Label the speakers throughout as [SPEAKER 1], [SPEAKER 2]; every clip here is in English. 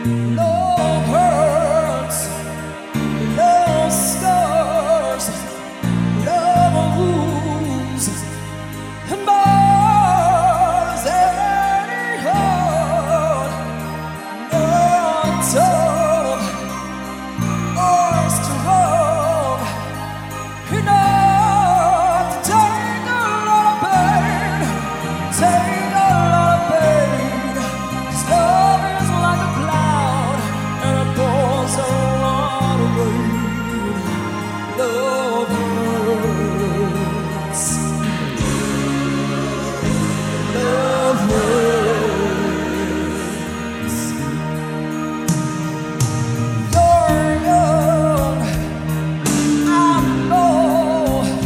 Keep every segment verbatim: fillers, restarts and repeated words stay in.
[SPEAKER 1] Love hurts, love scars, love wounds, and bars any heart. Not tough or strong enough to take a lot of pain, take a lot of pain. 'Cause love is like a cloud and it pours a lot of rain. Love hurts, love hurts. You're young, I know,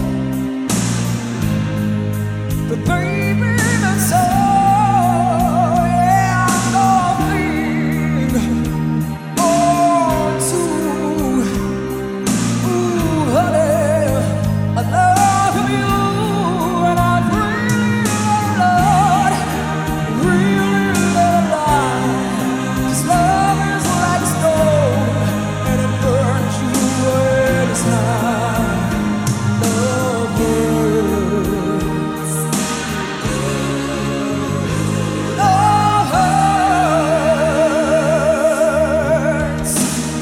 [SPEAKER 1] but baby, that's all. Yeah, I'm nothing more to. Ooh, honey, I love you, and I really love a lot, really love a lot. 'Cause love is like a stone, and it burns you when it's hot. Love hurts. Love hurts.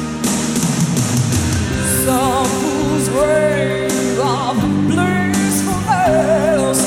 [SPEAKER 1] Some fools rave of blissful else,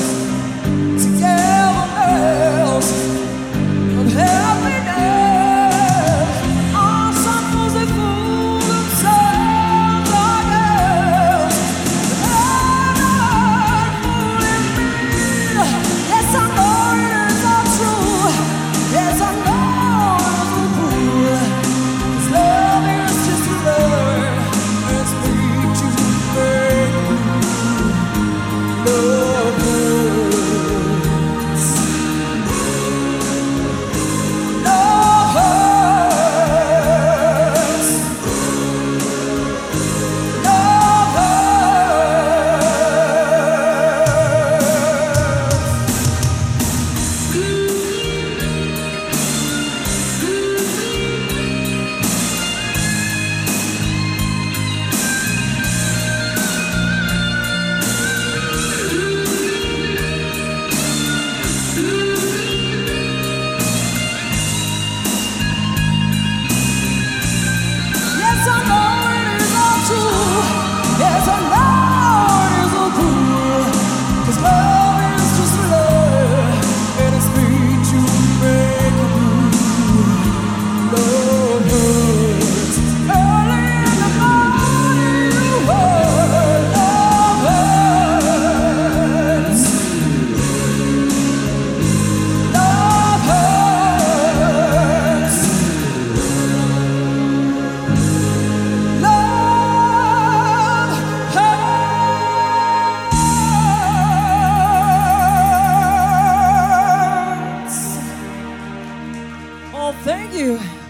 [SPEAKER 1] togetherness, of happiness. Oh, some fools they fool themselves, I guess. But I'm not fooling me. Yes, I know it is all true. Yes, I know it's all true. 'Cause love is just a love, and it's free to make love hurts. Love hurts. Love Yes, I know it is all true. Yes, I know it is all true. 'Cause love is just love, and it's free to make a move. Love hurts. Early in the morning, you hurt. Love hurts. Love hurts. Love hurts. Oh, thank you.